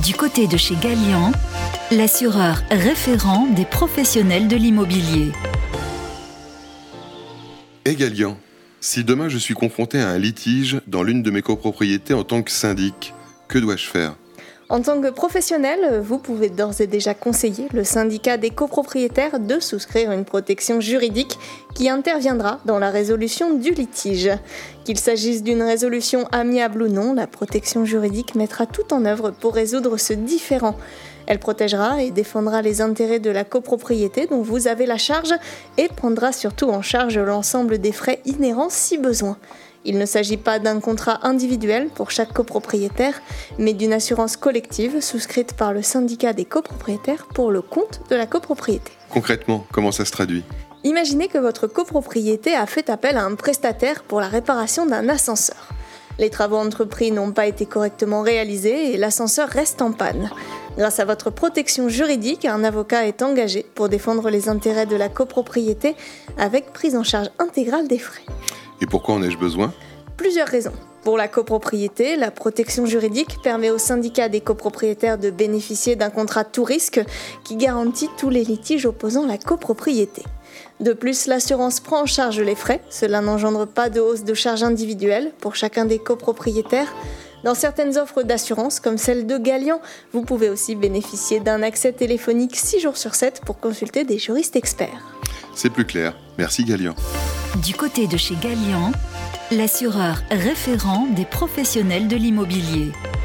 Du côté de chez Gallian, l'assureur référent des professionnels de l'immobilier. Et Gallian, si demain je suis confronté à un litige dans l'une de mes copropriétés en tant que syndic, que dois-je faire ? En tant que professionnel, vous pouvez d'ores et déjà conseiller le syndicat des copropriétaires de souscrire une protection juridique qui interviendra dans la résolution du litige. Qu'il s'agisse d'une résolution amiable ou non, la protection juridique mettra tout en œuvre pour résoudre ce différend. Elle protégera et défendra les intérêts de la copropriété dont vous avez la charge et prendra surtout en charge l'ensemble des frais inhérents si besoin. Il ne s'agit pas d'un contrat individuel pour chaque copropriétaire, mais d'une assurance collective souscrite par le syndicat des copropriétaires pour le compte de la copropriété. Concrètement, comment ça se traduit ? Imaginez que votre copropriété a fait appel à un prestataire pour la réparation d'un ascenseur. Les travaux entrepris n'ont pas été correctement réalisés et l'ascenseur reste en panne. Grâce à votre protection juridique, un avocat est engagé pour défendre les intérêts de la copropriété avec prise en charge intégrale des frais. Et pourquoi en ai-je besoin ? Plusieurs raisons. Pour la copropriété, la protection juridique permet au syndicat des copropriétaires de bénéficier d'un contrat tout risque qui garantit tous les litiges opposant la copropriété. De plus, l'assurance prend en charge les frais. Cela n'engendre pas de hausse de charges individuelles pour chacun des copropriétaires. Dans certaines offres d'assurance, comme celle de Gallian, vous pouvez aussi bénéficier d'un accès téléphonique 6 jours sur 7 pour consulter des juristes experts. C'est plus clair. Merci Gallian. Du côté de chez Gallian, l'assureur référent des professionnels de l'immobilier.